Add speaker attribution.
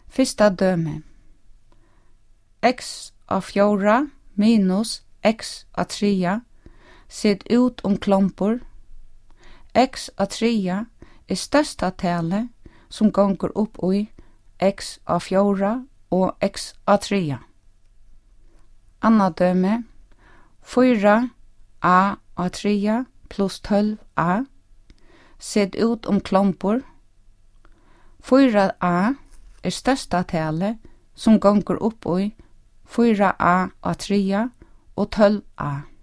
Speaker 1: Fyrsta dømi. X av 4 minus x av 3 set ut klompur. X av 3 størsta tale som gonger upp i x av 4 og x av 3. Anna døme. 4a av 3 pluss 12a set ut klompur. 4a størsta tale som gonger upp i 4a av 3 og 12a.